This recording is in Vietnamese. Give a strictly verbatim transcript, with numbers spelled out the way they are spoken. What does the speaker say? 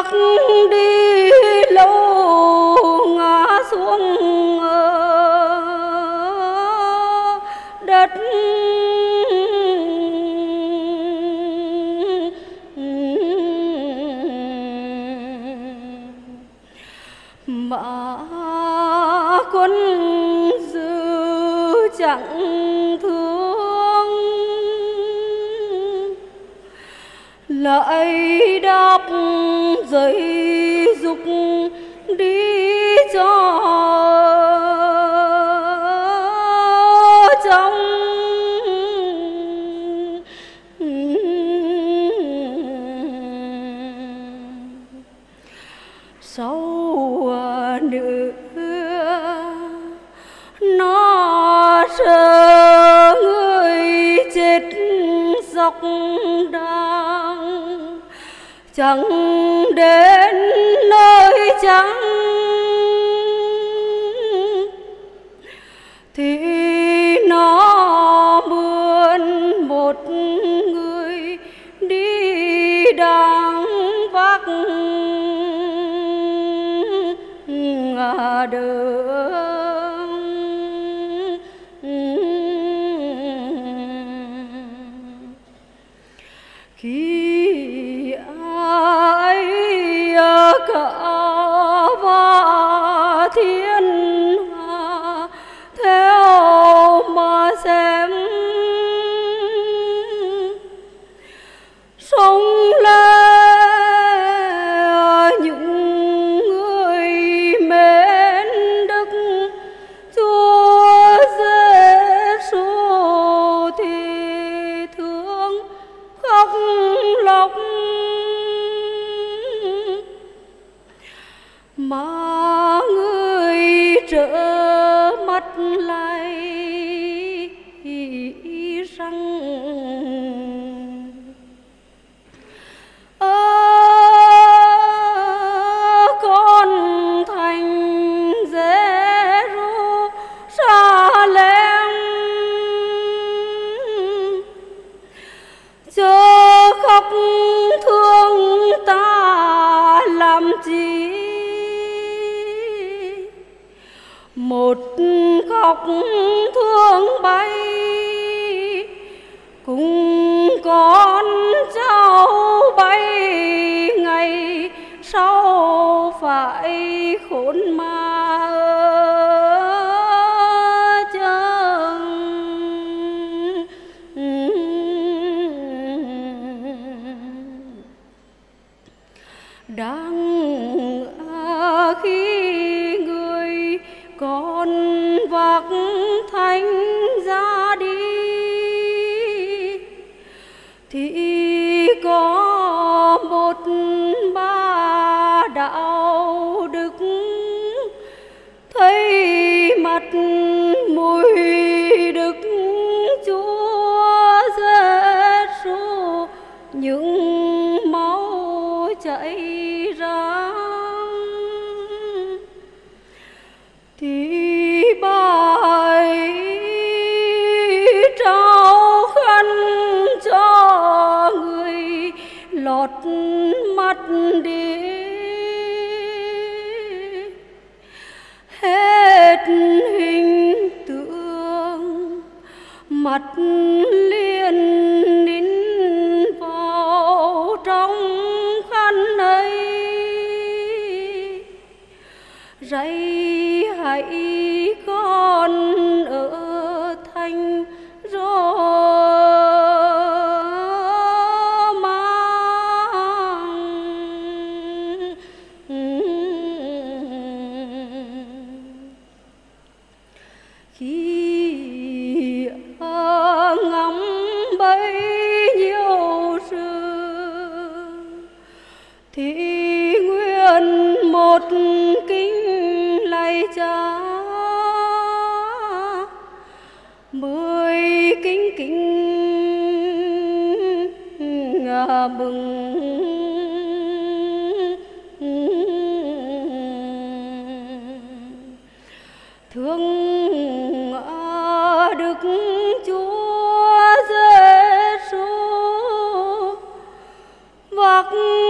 bước đi lâu ngã xuống đất mà quân dư chẳng thương lại đáp dây dục đi cho trong sau nữa nó chờ người chết dọc đang chẳng đến nơi trắng thì nó mượn một người đi đang vác đường khi ai cả và thiên hạ theo mà xem sống lên những người mến Đức Chúa Giêsu thì thương khóc lóc mà người trở mắt lại rằng ơ con thành Giê-ru-sa-lem chớ khóc thương ta làm chi một khóc thương bay cùng con cháu bay ngày sau phải khốn ma ở chừng đang khi người con vác thánh ra đi thì có một bà đạo đức thấy mặt mùi Đức Chúa Giêsu những máu chảy ra thì bà ấy trao khăn cho người lọt mắt đi hết hình tượng mặt liền nín vào trong khăn ấy rẫy hãy con ở thành Rô-ma khi ngắm bấy nhiêu sự thì nguyện một kính lạy Cha mười kính kính mừng thương Đức Chúa Giêsu vác